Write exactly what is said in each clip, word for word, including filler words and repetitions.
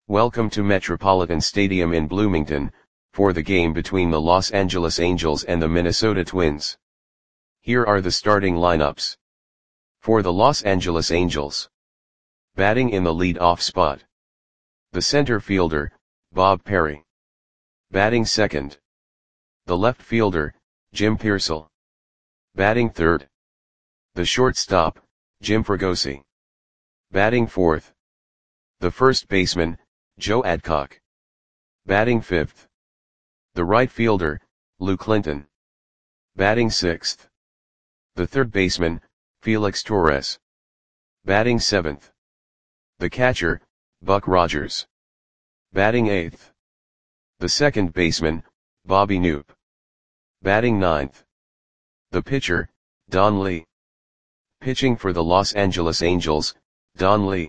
Welcome to Metropolitan Stadium in Bloomington, for the game between the Los Angeles Angels and the Minnesota Twins. Here are the starting lineups. For the Los Angeles Angels. Batting in the lead-off spot. The center fielder, Bob Perry. Batting second. The left fielder, Jim Piersall. Batting third. The shortstop, Jim Fregosi. Batting fourth. The first baseman, Joe Adcock. Batting fifth. The right fielder, Lou Clinton. Batting sixth. The third baseman, Felix Torres. Batting seventh. The catcher, Buck Rogers. Batting eighth. The second baseman, Bobby Knoop. Batting ninth. The pitcher, Don Lee. Pitching for the Los Angeles Angels, Don Lee.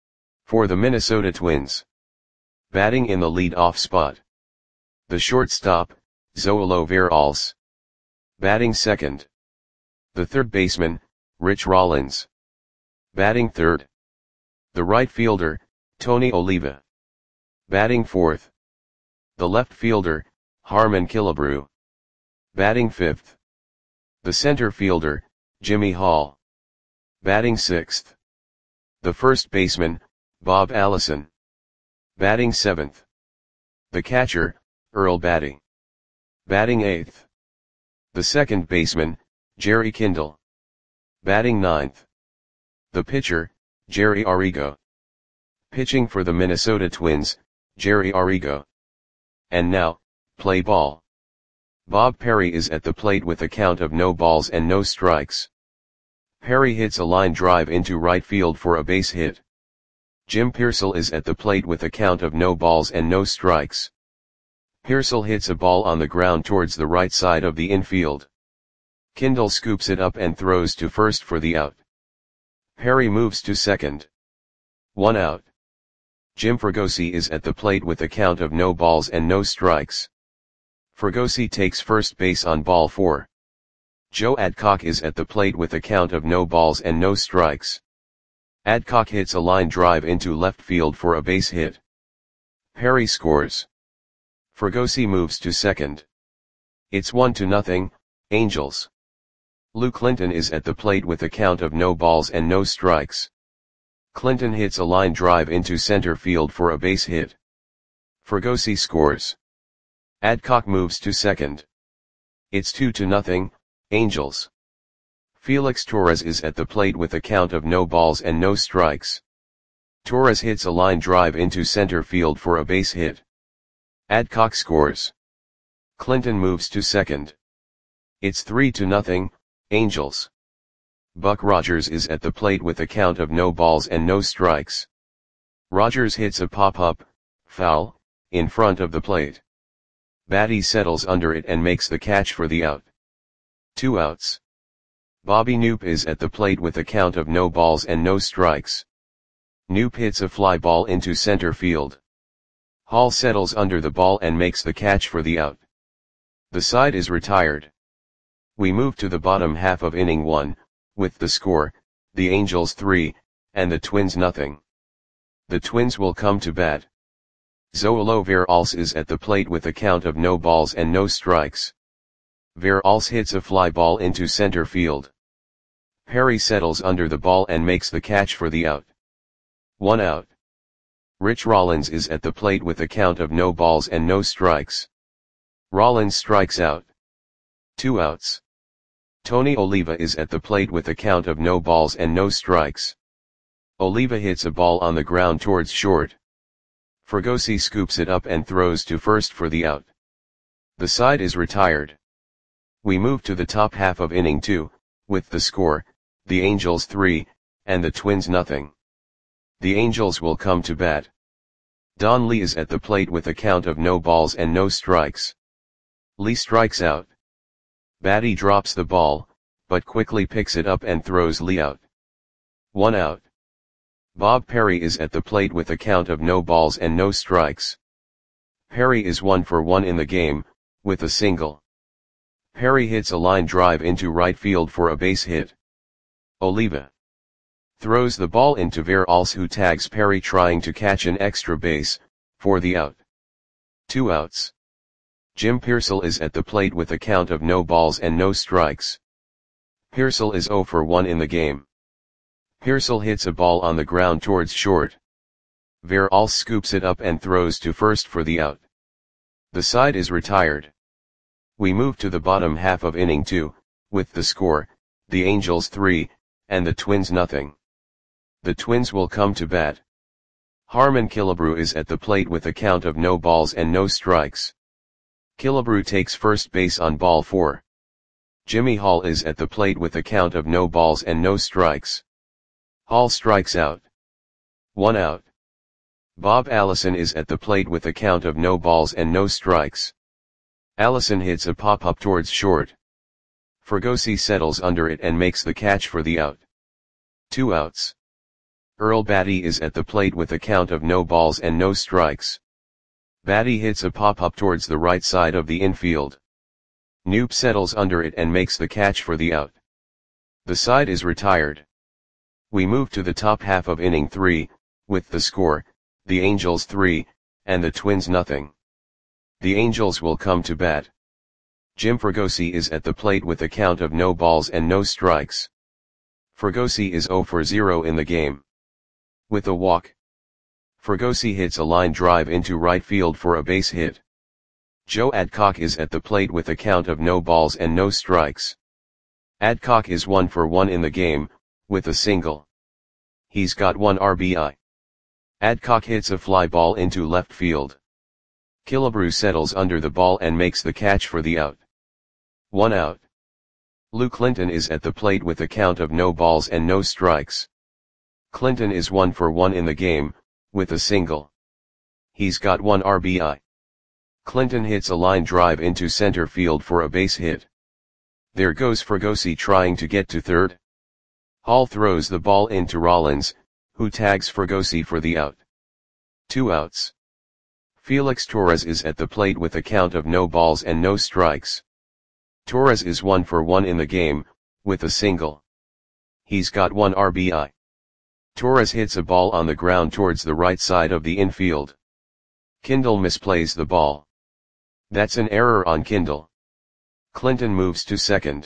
For the Minnesota Twins. Batting in the lead-off spot. The shortstop, Zoilo Veralles. Batting second. The third baseman, Rich Rollins. Batting third. The right fielder, Tony Oliva. Batting fourth. The left fielder, Harmon Killebrew. Batting fifth. The center fielder, Jimmy Hall. Batting sixth. The first baseman, Bob Allison. Batting seventh. The catcher, Earl Batty. Batting eighth. The second baseman, Jerry Kindle. Batting ninth. The pitcher, Jerry Arrigo. Pitching for the Minnesota Twins, Jerry Arrigo. And now, play ball. Bob Perry is at the plate with a count of no balls and no strikes. Perry hits a line drive into right field for a base hit. Jim Piersall is at the plate with a count of no balls and no strikes. Piersall hits a ball on the ground towards the right side of the infield. Kindle scoops it up and throws to first for the out. Perry moves to second. One out. Jim Fregosi is at the plate with a count of no balls and no strikes. Fregosi takes first base on ball four. Joe Adcock is at the plate with a count of no balls and no strikes. Adcock hits a line drive into left field for a base hit. Perry scores. Fregosi moves to second. It's one to nothing, Angels. Lou Clinton is at the plate with a count of no balls and no strikes. Clinton hits a line drive into center field for a base hit. Fregosi scores. Adcock moves to second. It's two to nothing, Angels. Felix Torres is at the plate with a count of no balls and no strikes. Torres hits a line drive into center field for a base hit. Adcock scores. Clinton moves to second. It's three to nothing, Angels. Buck Rogers is at the plate with a count of no balls and no strikes. Rogers hits a pop-up, foul, in front of the plate. Batty settles under it and makes the catch for the out. Two outs. Bobby Knoop is at the plate with a count of no balls and no strikes. Knoop hits a fly ball into center field. Hall settles under the ball and makes the catch for the out. The side is retired. We move to the bottom half of inning one, with the score, the Angels three, and the Twins nothing. The Twins will come to bat. Zoilo Veralles is at the plate with a count of no balls and no strikes. Veralles hits a fly ball into center field. Perry settles under the ball and makes the catch for the out. One out. Rich Rollins is at the plate with a count of no balls and no strikes. Rollins strikes out. Two outs. Tony Oliva is at the plate with a count of no balls and no strikes. Oliva hits a ball on the ground towards short. Fregosi scoops it up and throws to first for the out. The side is retired. We move to the top half of inning two, with the score, the Angels three, and the Twins nothing. The Angels will come to bat. Don Lee is at the plate with a count of no balls and no strikes. Lee strikes out. Batty drops the ball, but quickly picks it up and throws Lee out. One out. Bob Perry is at the plate with a count of no balls and no strikes. Perry is one for one in the game, with a single. Perry hits a line drive into right field for a base hit. Oliva Throws the ball into Veralls, who tags Perry trying to catch an extra base, for the out. Two outs. Jim Piersall is at the plate with a count of no balls and no strikes. Piersall is zero for one in the game. Piersall hits a ball on the ground towards short. Veralls scoops it up and throws to first for the out. The side is retired. We move to the bottom half of inning two, with the score, the Angels three, and the Twins nothing. The Twins will come to bat. Harmon Killebrew is at the plate with a count of no balls and no strikes. Killebrew takes first base on ball four. Jimmy Hall is at the plate with a count of no balls and no strikes. Hall strikes out. One out. Bob Allison is at the plate with a count of no balls and no strikes. Allison hits a pop-up towards short. Fregosi settles under it and makes the catch for the out. Two outs. Earl Batty is at the plate with a count of no balls and no strikes. Batty hits a pop-up towards the right side of the infield. Knoop settles under it and makes the catch for the out. The side is retired. We move to the top half of inning three, with the score, the Angels three, and the Twins nothing. The Angels will come to bat. Jim Fregosi is at the plate with a count of no balls and no strikes. Fregosi is zero for zero in the game. With a walk, Fregosi hits a line drive into right field for a base hit. Joe Adcock is at the plate with a count of no balls and no strikes. Adcock is one for one in the game, with a single. He's got one R B I. Adcock hits a fly ball into left field. Killebrew settles under the ball and makes the catch for the out. One out. Lou Clinton is at the plate with a count of no balls and no strikes. Clinton is one for one in the game, with a single. He's got one R B I. Clinton hits a line drive into center field for a base hit. There goes Fregosi trying to get to third. Hall throws the ball into Rollins, who tags Fregosi for the out. Two outs. Felix Torres is at the plate with a count of no balls and no strikes. Torres is one for one in the game, with a single. He's got one R B I. Torres hits a ball on the ground towards the right side of the infield. Kindle misplays the ball. That's an error on Kindle. Clinton moves to second.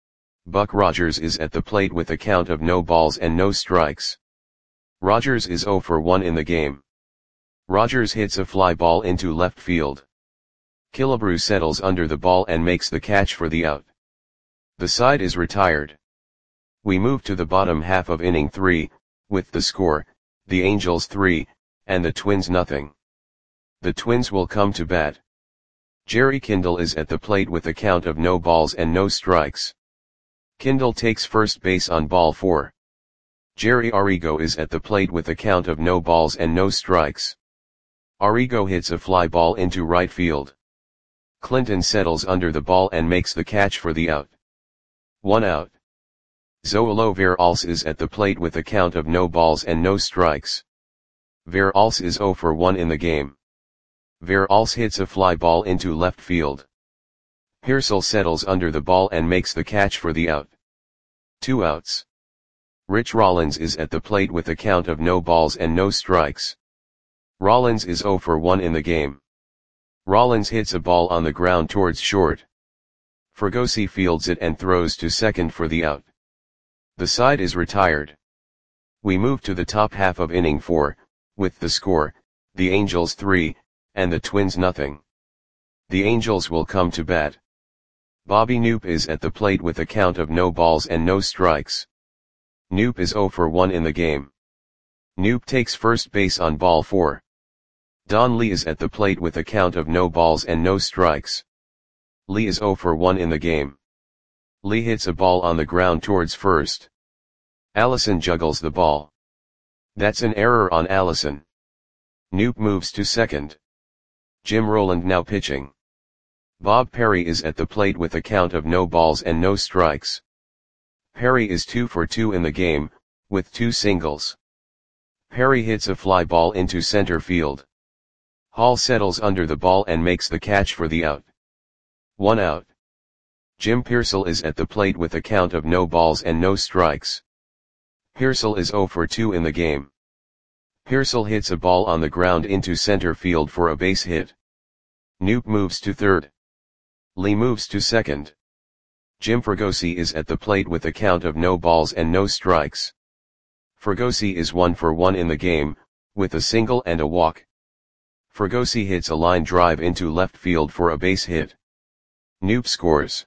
Buck Rogers is at the plate with a count of no balls and no strikes. Rogers is zero for one in the game. Rogers hits a fly ball into left field. Killebrew settles under the ball and makes the catch for the out. The side is retired. We move to the bottom half of inning three, with the score, the Angels three, and the Twins nothing. The Twins will come to bat. Jerry Kindle is at the plate with a count of no balls and no strikes. Kindle takes first base on ball four. Jerry Arrigo is at the plate with a count of no balls and no strikes. Arrigo hits a fly ball into right field. Clinton settles under the ball and makes the catch for the out. One out. Zoilo Veralls is at the plate with a count of no balls and no strikes. Veralls is zero for one in the game. Veralls hits a fly ball into left field. Piersall settles under the ball and makes the catch for the out. Two outs. Rich Rollins is at the plate with a count of no balls and no strikes. Rollins is zero for one in the game. Rollins hits a ball on the ground towards short. Fregosi fields it and throws to second for the out. The side is retired. We move to the top half of inning four, with the score, the Angels three, and the Twins nothing. The Angels will come to bat. Bobby Knoop is at the plate with a count of no balls and no strikes. Knoop is zero for one in the game. Knoop takes first base on ball four. Don Lee is at the plate with a count of no balls and no strikes. Lee is zero for one in the game. Lee hits a ball on the ground towards first. Allison juggles the ball. That's an error on Allison. Knoop moves to second. Jim Rowland now pitching. Bob Perry is at the plate with a count of no balls and no strikes. Perry is two for two in the game, with two singles. Perry hits a fly ball into center field. Hall settles under the ball and makes the catch for the out. One out. Jim Piersall is at the plate with a count of no balls and no strikes. Pearsall is zero for two in the game. Pearsall hits a ball on the ground into center field for a base hit. Knoop moves to third. Lee moves to second. Jim Fregosi is at the plate with a count of no balls and no strikes. Fregosi is one for one in the game, with a single and a walk. Fregosi hits a line drive into left field for a base hit. Knoop scores.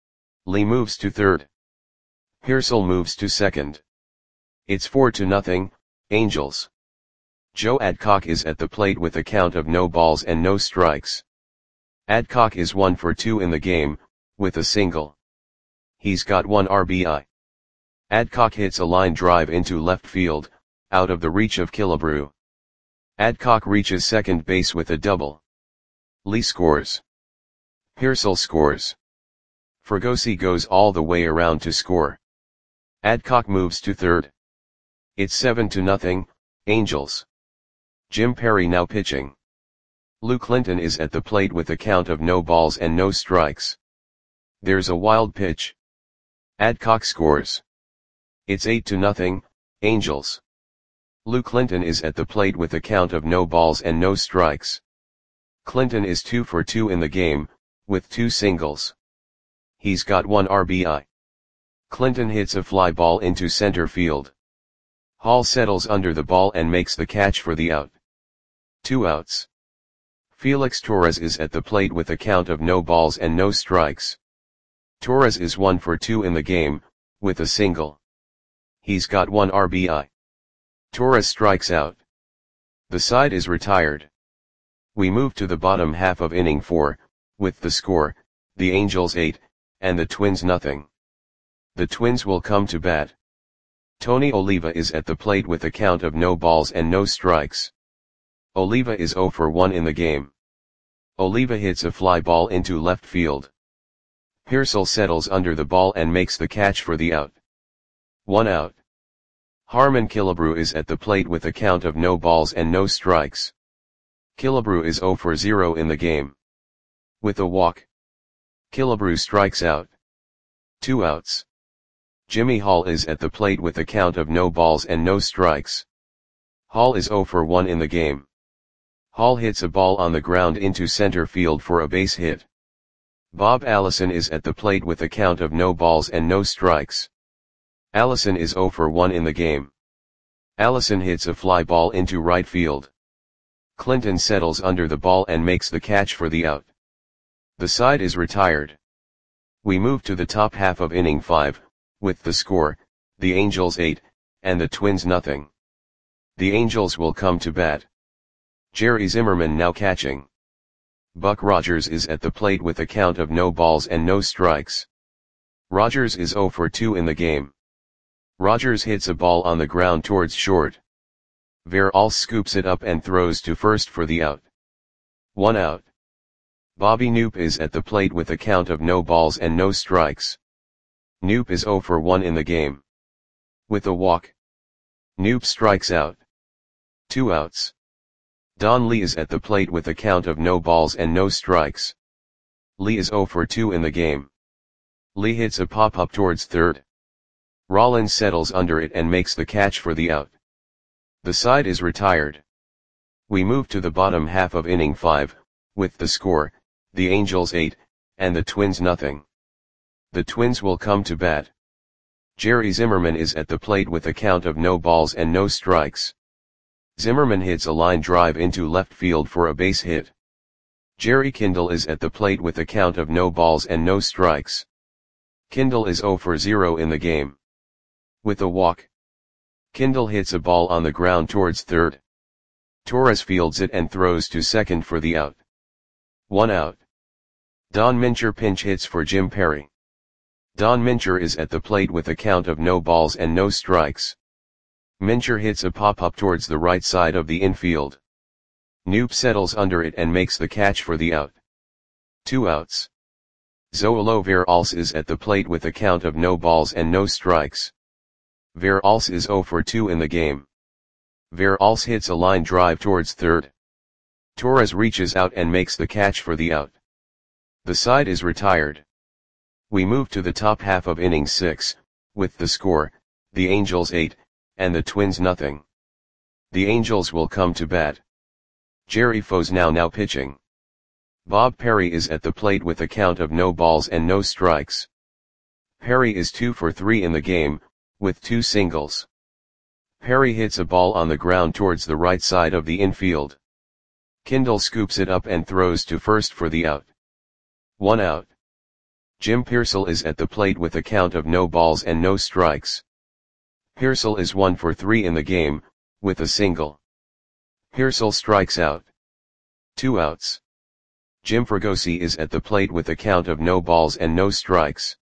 Lee moves to third. Pearsall moves to second. It's four to nothing, Angels. Joe Adcock is at the plate with a count of no balls and no strikes. Adcock is one for two in the game, with a single. He's got one R B I. Adcock hits a line drive into left field, out of the reach of Killebrew. Adcock reaches second base with a double. Lee scores. Pearsall scores. Fregosi goes all the way around to score. Adcock moves to third. It's seven to nothing, Angels. Jim Perry now pitching. Lou Clinton is at the plate with a count of no balls and no strikes. There's a wild pitch. Adcock scores. It's eight to nothing, Angels. Lou Clinton is at the plate with a count of no balls and no strikes. Clinton is two for two in the game, with two singles. He's got one R B I. Clinton hits a fly ball into center field. Hall settles under the ball and makes the catch for the out. Two outs. Felix Torres is at the plate with a count of no balls and no strikes. Torres is one for two in the game, with a single. He's got one R B I. Torres strikes out. The side is retired. We move to the bottom half of inning four, with the score, the Angels eight, and the Twins nothing. The Twins will come to bat. Tony Oliva is at the plate with a count of no balls and no strikes. Oliva is zero for one in the game. Oliva hits a fly ball into left field. Pearsall settles under the ball and makes the catch for the out. One out. Harmon Killebrew is at the plate with a count of no balls and no strikes. Killebrew is zero for zero in the game. With a walk. Killebrew strikes out. Two outs. Jimmy Hall is at the plate with a count of no balls and no strikes. Hall is zero for one in the game. Hall hits a ball on the ground into center field for a base hit. Bob Allison is at the plate with a count of no balls and no strikes. Allison is zero for one in the game. Allison hits a fly ball into right field. Clinton settles under the ball and makes the catch for the out. The side is retired. We move to the top half of inning five, with the score, the Angels eight, and the Twins nothing. The Angels will come to bat. Jerry Zimmerman now catching. Buck Rogers is at the plate with a count of no balls and no strikes. Rogers is zero for two in the game. Rogers hits a ball on the ground towards short. Veralls scoops it up and throws to first for the out. One out. Bobby Knoop is at the plate with a count of no balls and no strikes. Knoop is zero for one in the game. With a walk. Knoop strikes out. Two outs. Don Lee is at the plate with a count of no balls and no strikes. Lee is zero for two in the game. Lee hits a pop-up towards third. Rollins settles under it and makes the catch for the out. The side is retired. We move to the bottom half of inning five, with the score, the Angels eight, and the Twins nothing. The Twins will come to bat. Jerry Zimmerman is at the plate with a count of no balls and no strikes. Zimmerman hits a line drive into left field for a base hit. Jerry Kindle is at the plate with a count of no balls and no strikes. Kindle is zero for zero in the game. With a walk. Kindle hits a ball on the ground towards third. Torres fields it and throws to second for the out. One out. Don Mincher pinch hits for Jim Perry. Don Mincher is at the plate with a count of no balls and no strikes. Mincher hits a pop-up towards the right side of the infield. Knoop settles under it and makes the catch for the out. Two outs. Zoilo Veralls is at the plate with a count of no balls and no strikes. Veralls is zero for two in the game. Veralls hits a line drive towards third. Torres reaches out and makes the catch for the out. The side is retired. We move to the top half of inning six, with the score, the Angels eight, and the Twins nothing. The Angels will come to bat. Jerry Foes now now pitching. Bob Perry is at the plate with a count of no balls and no strikes. Perry is two for three in the game, with two singles. Perry hits a ball on the ground towards the right side of the infield. Kindle scoops it up and throws to first for the out. One out. Jim Pearsall is at the plate with a count of no balls and no strikes. Pearsall is one for three in the game, with a single. Pearsall strikes out. Two outs. Jim Fregosi is at the plate with a count of no balls and no strikes.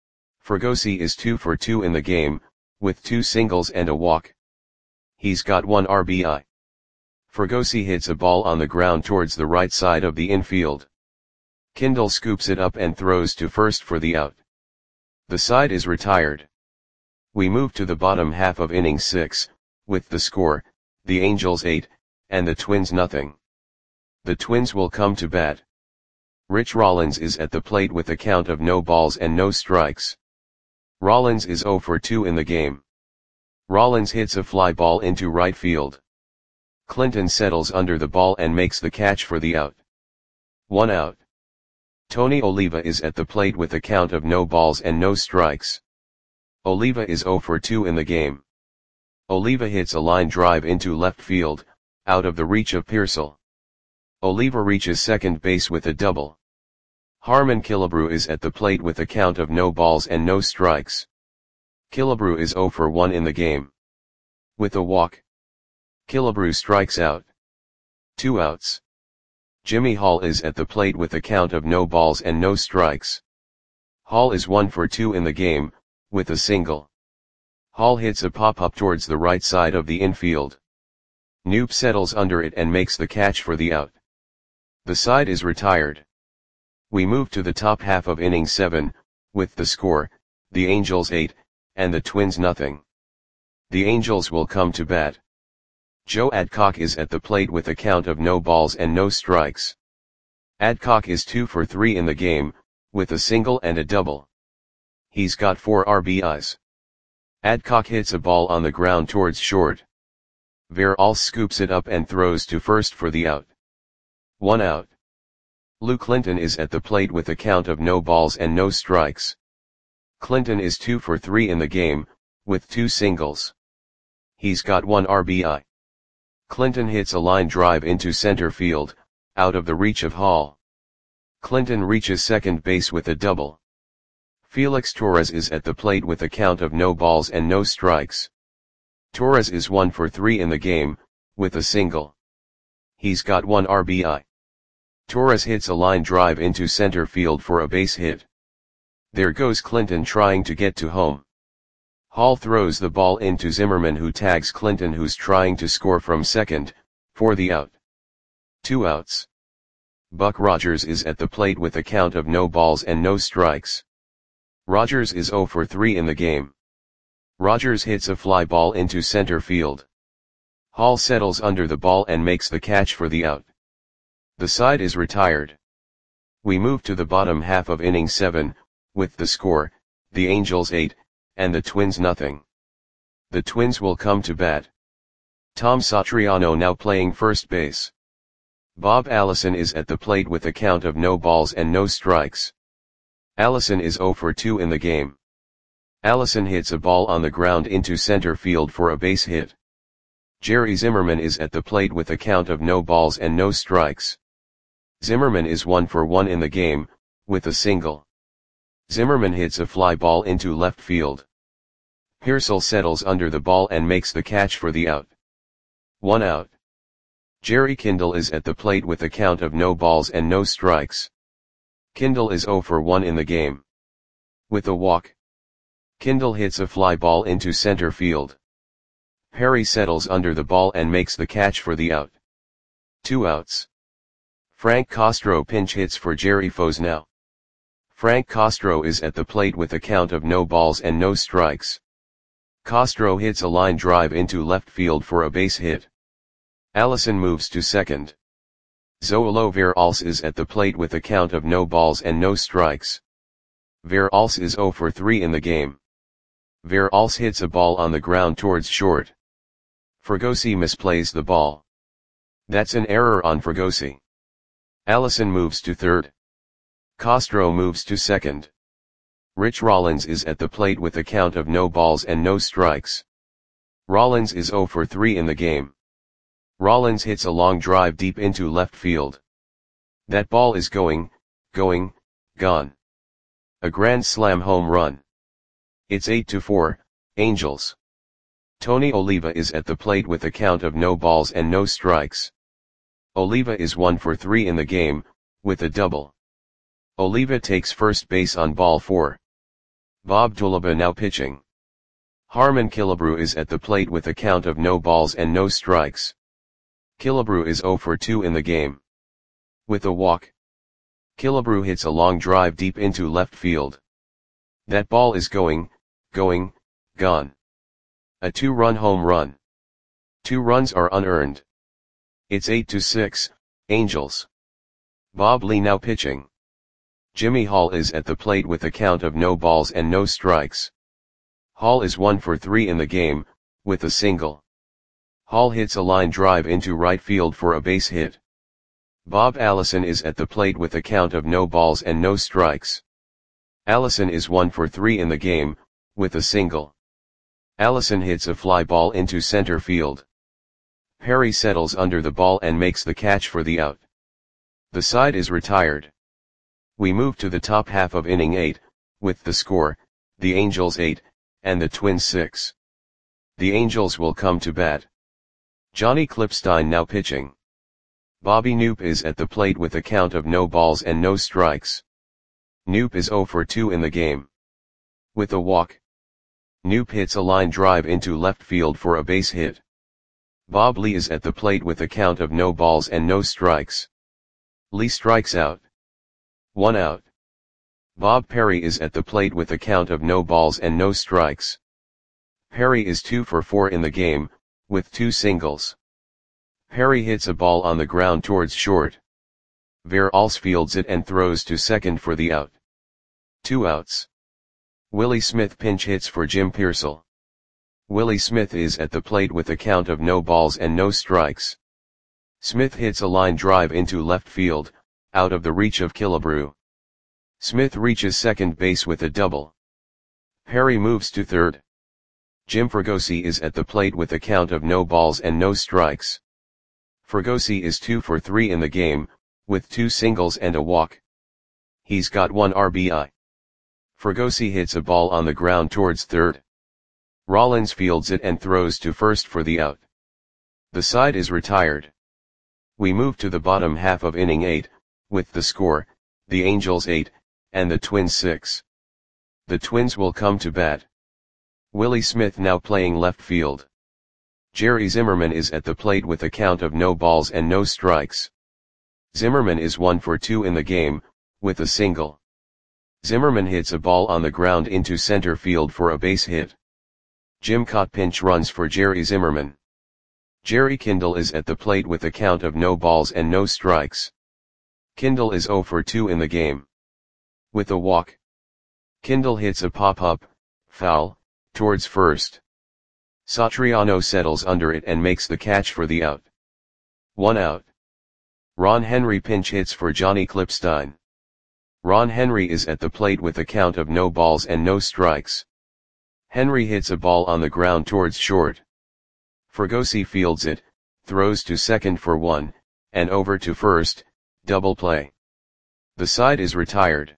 Fregosi is two for two in the game, with two singles and a walk. He's got one R B I. Fregosi hits a ball on the ground towards the right side of the infield. Kindle scoops it up and throws to first for the out. The side is retired. We move to the bottom half of inning six, with the score, the Angels eight, and the Twins nothing. The Twins will come to bat. Rich Rollins is at the plate with a count of no balls and no strikes. Rollins is zero for two in the game. Rollins hits a fly ball into right field. Clinton settles under the ball and makes the catch for the out. One out. Tony Oliva is at the plate with a count of no balls and no strikes. Oliva is zero for two in the game. Oliva hits a line drive into left field, out of the reach of Pearsall. Oliva reaches second base with a double. Harmon Killebrew is at the plate with a count of no balls and no strikes. Killebrew is zero for one in the game. With a walk. Killebrew strikes out. Two outs. Jimmy Hall is at the plate with a count of no balls and no strikes. Hall is one for two in the game, with a single. Hall hits a pop-up towards the right side of the infield. Knoop settles under it and makes the catch for the out. The side is retired. We move to the top half of inning seven, with the score, the Angels eight, and the Twins nothing. The Angels will come to bat. Joe Adcock is at the plate with a count of no balls and no strikes. Adcock is two for three in the game, with a single and a double. He's got four R B Is. Adcock hits a ball on the ground towards short. Veralls scoops it up and throws to first for the out. One out. Lou Clinton is at the plate with a count of no balls and no strikes. Clinton is two for three in the game, with two singles. He's got one R B I. Clinton hits a line drive into center field, out of the reach of Hall. Clinton reaches second base with a double. Felix Torres is at the plate with a count of no balls and no strikes. Torres is one for three in the game, with a single. He's got one R B I. Torres hits a line drive into center field for a base hit. There goes Clinton trying to get to home. Hall throws the ball into Zimmerman, who tags Clinton, who's trying to score from second, for the out. Two outs. Buck Rogers is at the plate with a count of no balls and no strikes. Rogers is zero for three in the game. Rogers hits a fly ball into center field. Hall settles under the ball and makes the catch for the out. The side is retired. We move to the bottom half of inning seven, with the score, the Angels eight, and the Twins nothing. The Twins will come to bat. Tom Satriano now playing first base. Bob Allison is at the plate with a count of no balls and no strikes. Allison is zero for two in the game. Allison hits a ball on the ground into center field for a base hit. Jerry Zimmerman is at the plate with a count of no balls and no strikes. Zimmerman is one for one in the game, with a single. Zimmerman hits a fly ball into left field. Pearsall settles under the ball and makes the catch for the out. One out. Jerry Kindle is at the plate with a count of no balls and no strikes. Kindle is zero for one in the game. With a walk. Kindle hits a fly ball into center field. Perry settles under the ball and makes the catch for the out. Two outs. Frank Castro pinch hits for Jerry Foes now. Frank Castro is at the plate with a count of no balls and no strikes. Castro hits a line drive into left field for a base hit. Allison moves to second. Zoilo Veralls is at the plate with a count of no balls and no strikes. Veralls is zero for three in the game. Verals hits a ball on the ground towards short. Fregosi misplays the ball. That's an error on Fregosi. Allison moves to third. Castro moves to second. Rich Rollins is at the plate with a count of no balls and no strikes. Rollins is zero for three in the game. Rollins hits a long drive deep into left field. That ball is going, going, gone. A grand slam home run. It's eight to four, Angels. Tony Oliva is at the plate with a count of no balls and no strikes. Oliva is one for three in the game, with a double. Oliva takes first base on ball four. Bob Tulaba now pitching. Harmon Killebrew is at the plate with a count of no balls and no strikes. Killebrew is zero for two in the game. With a walk. Killebrew hits a long drive deep into left field. That ball is going, going, gone. A two-run home run. Two runs are unearned. It's eight to six, Angels. Bob Lee now pitching. Jimmy Hall is at the plate with a count of no balls and no strikes. Hall is one for three in the game, with a single. Hall hits a line drive into right field for a base hit. Bob Allison is at the plate with a count of no balls and no strikes. Allison is one for three in the game, with a single. Allison hits a fly ball into center field. Perry settles under the ball and makes the catch for the out. The side is retired. We move to the top half of inning eight, with the score, the Angels eight, and the Twins six. The Angels will come to bat. Johnny Klipstein now pitching. Bobby Knoop is at the plate with a count of no balls and no strikes. Knoop is zero for two in the game. With a walk. Knoop hits a line drive into left field for a base hit. Bob Lee is at the plate with a count of no balls and no strikes. Lee strikes out. One out. Bob Perry is at the plate with a count of no balls and no strikes. Perry is two for four in the game, with two singles. Perry hits a ball on the ground towards short. Verals fields it and throws to second for the out. Two outs. Willie Smith pinch hits for Jim Pearsall. Willie Smith is at the plate with a count of no balls and no strikes. Smith hits a line drive into left field, out of the reach of Killebrew. Smith reaches second base with a double. Perry moves to third. Jim Fregosi is at the plate with a count of no balls and no strikes. Fregosi is two for three in the game, with two singles and a walk. He's got one R B I. Fregosi hits a ball on the ground towards third. Rollins fields it and throws to first for the out. The side is retired. We move to the bottom half of inning eight, with the score, the Angels eight, and the Twins six. The Twins will come to bat. Willie Smith now playing left field. Jerry Zimmerman is at the plate with a count of no balls and no strikes. Zimmerman is one for two in the game, with a single. Zimmerman hits a ball on the ground into center field for a base hit. Jim Cott pinch runs for Jerry Zimmerman. Jerry Kindle is at the plate with a count of no balls and no strikes. Kindle is zero for two in the game. With a walk. Kindle hits a pop-up, foul, towards first. Satriano settles under it and makes the catch for the out. One out. Ron Henry pinch hits for Johnny Klipstein. Ron Henry is at the plate with a count of no balls and no strikes. Henry hits a ball on the ground towards short. Fregosi fields it, throws to second for one, and over to first, double play. The side is retired.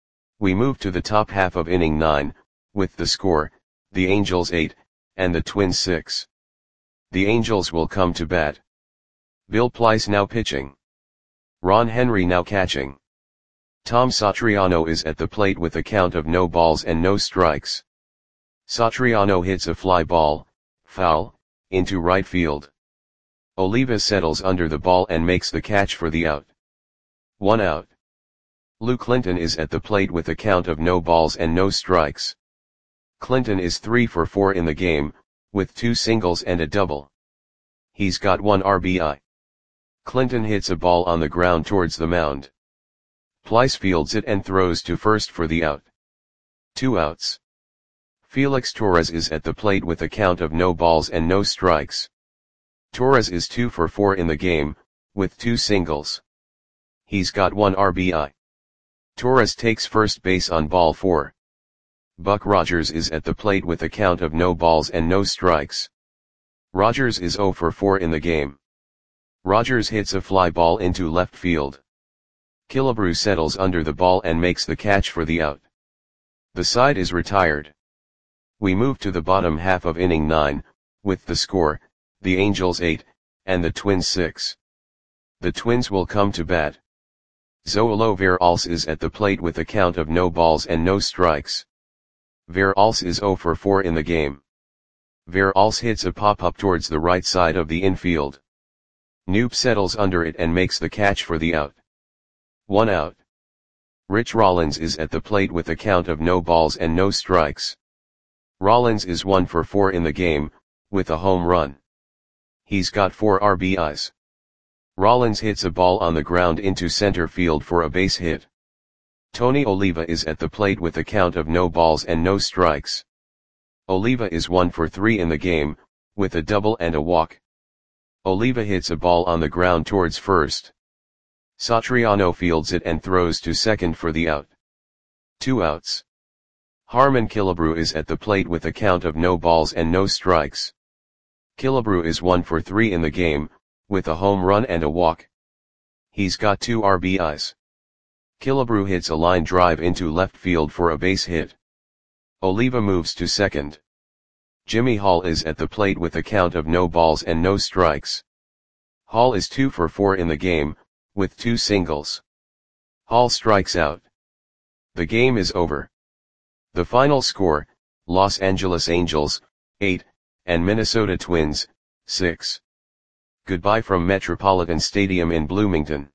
We move to the top half of inning nine, with the score, the Angels eight, and the Twins six. The Angels will come to bat. Bill Plyce now pitching. Ron Henry now catching. Tom Satriano is at the plate with a count of no balls and no strikes. Satriano hits a fly ball, foul, into right field. Oliva settles under the ball and makes the catch for the out. One out. Lou Clinton is at the plate with a count of no balls and no strikes. Clinton is three for four in the game, with two singles and a double. He's got one R B I. Clinton hits a ball on the ground towards the mound. Plyce fields it and throws to first for the out. Two outs. Felix Torres is at the plate with a count of no balls and no strikes. Torres is two for four in the game, with two singles. He's got one R B I. Torres takes first base on ball four. Buck Rogers is at the plate with a count of no balls and no strikes. Rogers is zero for four in the game. Rogers hits a fly ball into left field. Killebrew settles under the ball and makes the catch for the out. The side is retired. We move to the bottom half of inning nine, with the score, the Angels eight, and the Twins six. The Twins will come to bat. Zoilo Veralce is at the plate with a count of no balls and no strikes. Veralce is zero for four in the game. Veralce hits a pop-up towards the right side of the infield. Knoop settles under it and makes the catch for the out. One out. Rich Rollins is at the plate with a count of no balls and no strikes. Rollins is one for four in the game, with a home run. He's got four R B Is. Rollins hits a ball on the ground into center field for a base hit. Tony Oliva is at the plate with a count of no balls and no strikes. Oliva is one for three in the game, with a double and a walk. Oliva hits a ball on the ground towards first. Satriano fields it and throws to second for the out. Two outs. Harmon Killebrew is at the plate with a count of no balls and no strikes. Killebrew is one for three in the game, with a home run and a walk. He's got two R B Is. Killebrew hits a line drive into left field for a base hit. Oliva moves to second. Jimmy Hall is at the plate with a count of no balls and no strikes. Hall is two for four in the game, with two singles. Hall strikes out. The game is over. The final score, Los Angeles Angels, eight, and Minnesota Twins, six. Goodbye from Metropolitan Stadium in Bloomington.